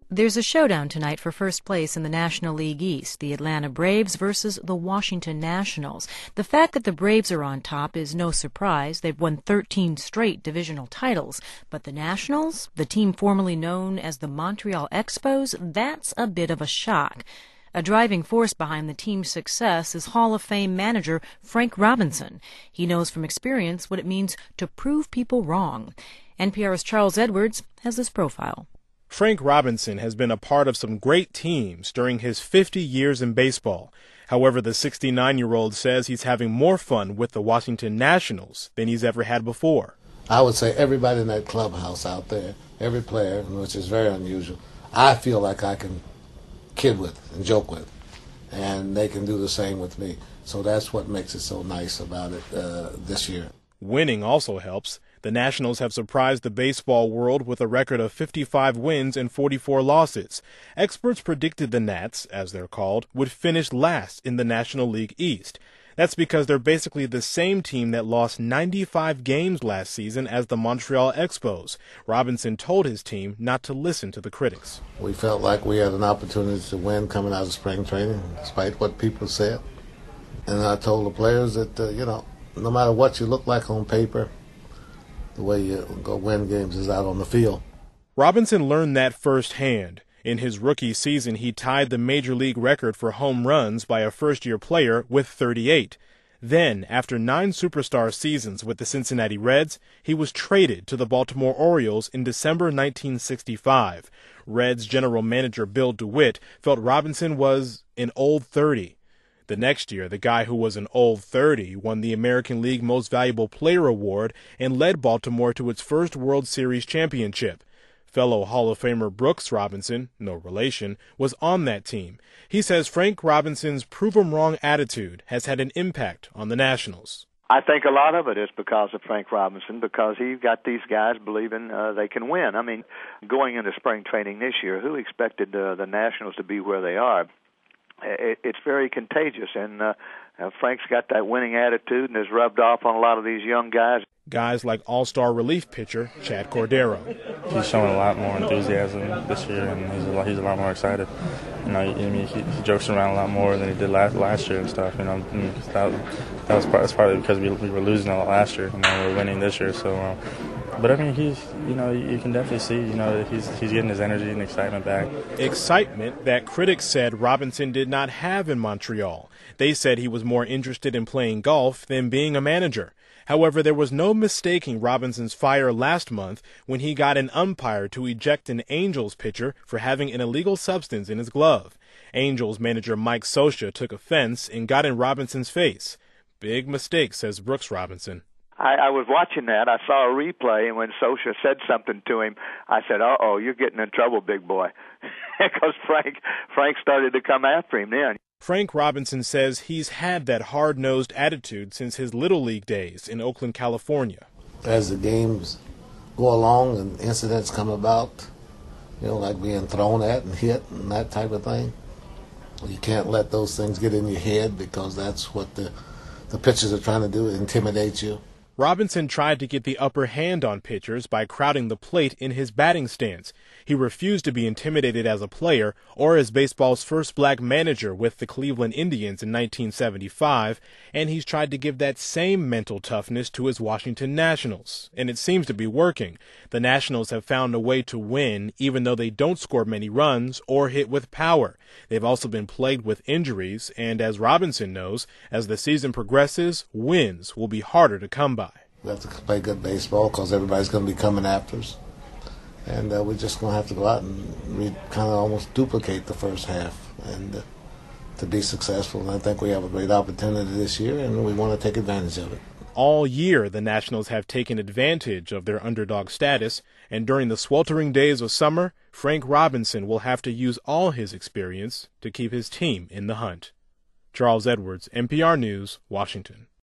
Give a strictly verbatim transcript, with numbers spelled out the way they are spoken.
There's a showdown tonight for first place in the National League East, the Atlanta Braves versus the Washington Nationals. The fact that the Braves are on top is no surprise. They've won thirteen straight divisional titles. But the Nationals, the team formerly known as the Montreal Expos, that's a bit of a shock. A driving force behind the team's success is Hall of Fame manager Frank Robinson. He knows from experience what it means to prove people wrong. N P R's Charles Edwards has this profile. Frank Robinson has been a part of some great teams during his fifty years in baseball. However, the sixty-nine-year-old says he's having more fun with the Washington Nationals than he's ever had before. I would say everybody in that clubhouse out there, every player, which is very unusual, I feel like I can kid with and joke with, and they can do the same with me. So that's what makes it so nice about it uh, this year. Winning also helps. The Nationals have surprised the baseball world with a record of fifty-five wins and forty-four losses. Experts predicted the Nats, as they're called, would finish last in the National League East. That's because they're basically the same team that lost ninety-five games last season as the Montreal Expos. Robinson told his team not to listen to the critics. We felt like we had an opportunity to win coming out of spring training, despite what people said. And I told the players that, uh, you know, no matter what you look like on paper, the way you go win games is out on the field. Robinson learned that firsthand. In his rookie season, he tied the major league record for home runs by a first-year player with thirty-eight. Then, after nine superstar seasons with the Cincinnati Reds, he was traded to the Baltimore Orioles in December nineteen sixty-five. Reds general manager Bill DeWitt felt Robinson was an old thirty. The next year, the guy who was an old thirty won the American League Most Valuable Player award and led Baltimore to its first World Series championship. Fellow Hall of Famer Brooks Robinson, no relation, was on that team. He says Frank Robinson's prove-'em-wrong attitude has had an impact on the Nationals. I think a lot of it is because of Frank Robinson, because he got these guys believing uh, they can win. I mean, going into spring training this year, who expected uh, the Nationals to be where they are? It, it's very contagious, and uh, uh, Frank's got that winning attitude and has rubbed off on a lot of these young guys. Guys like all-star relief pitcher Chad Cordero. He's showing a lot more enthusiasm this year, and he's a lot, he's a lot more excited. You know, I mean, he, he jokes around a lot more than he did last last year and stuff. You know, and that, that was part, that's partly because we, we were losing a lot last year, and now we're winning this year. So, uh, but I mean, he's you know you can definitely see you know that he's he's getting his energy and excitement back. Excitement that critics said Robinson did not have in Montreal. They said he was more interested in playing golf than being a manager. However, there was no mistaking Robinson's fire last month when he got an umpire to eject an Angels pitcher for having an illegal substance in his glove. Angels manager Mike Scioscia took offense and got in Robinson's face. Big mistake, says Brooks Robinson. I, I was watching that. I saw a replay, and when Scioscia said something to him, I said, uh-oh, you're getting in trouble, big boy, because Frank, Frank started to come after him then. Frank Robinson says he's had that hard-nosed attitude since his Little League days in Oakland, California. As the games go along and incidents come about, you know, like being thrown at and hit and that type of thing, you can't let those things get in your head because that's what the, the pitchers are trying to do, intimidate you. Robinson tried to get the upper hand on pitchers by crowding the plate in his batting stance. He refused to be intimidated as a player or as baseball's first black manager with the Cleveland Indians in nineteen seventy-five, and he's tried to give that same mental toughness to his Washington Nationals, and it seems to be working. The Nationals have found a way to win even though they don't score many runs or hit with power. They've also been plagued with injuries, and as Robinson knows, as the season progresses, wins will be harder to come by. We have to play good baseball because everybody's going to be coming after us. And uh, we're just going to have to go out and re- kind of almost duplicate the first half and uh, to be successful. And I think we have a great opportunity this year, and we want to take advantage of it. All year, the Nationals have taken advantage of their underdog status, and during the sweltering days of summer, Frank Robinson will have to use all his experience to keep his team in the hunt. Charles Edwards, N P R News, Washington.